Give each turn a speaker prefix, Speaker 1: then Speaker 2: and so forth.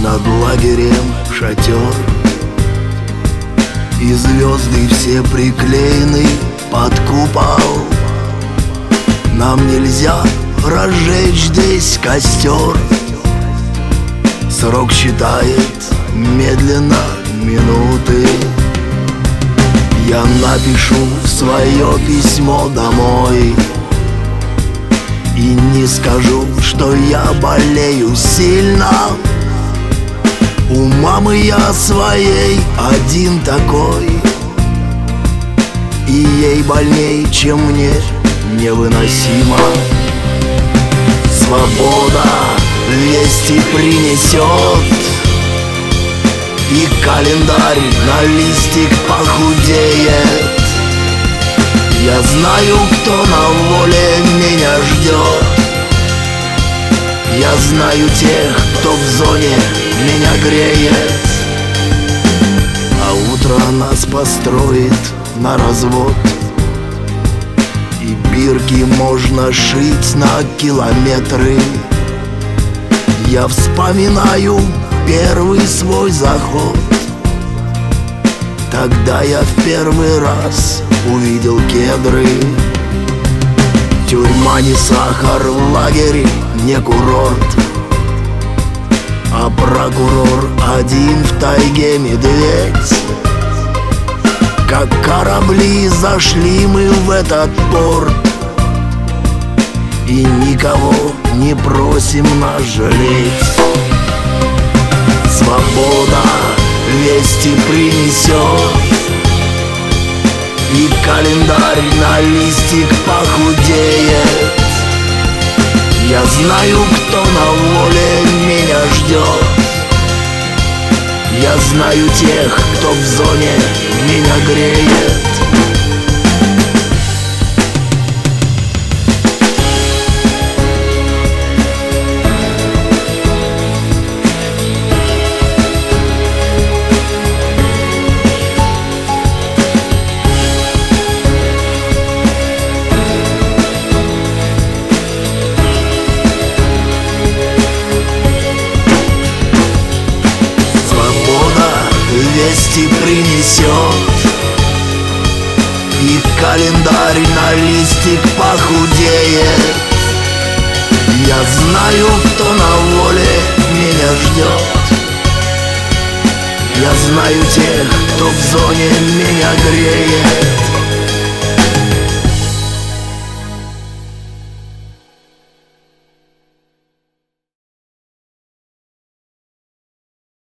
Speaker 1: Над лагерем шатер, и звезды все приклеены под купол. Нам нельзя разжечь здесь костер. Срок считает медленно минуты. Я напишу свое письмо домой и не скажу, что я болею сильно. У мамы я своей один такой, и ей больней, чем мне, невыносимо. Свобода вести принесет, и календарь на листик похудеет. Я знаю, кто на воле меня ждет. Я знаю тех, кто в зоне меня греет. А утро нас построит на развод, и бирки можно шить на километры. Я вспоминаю первый свой заход. Тогда я в первый раз увидел кедры. Тюрьма не сахар, лагерь не курорт, а прокурор один в тайге медведь. Как корабли зашли мы в этот порт, и никого не просим нас жалеть. Свобода вести принесет, и календарь на листик похудеет. Я знаю, кто на воле меня ждет. Я знаю тех, кто в зоне меня греет. Вести принесет, и календарь на листик похудеет. Я знаю, кто на воле меня ждет. Я знаю тех, кто в зоне меня греет.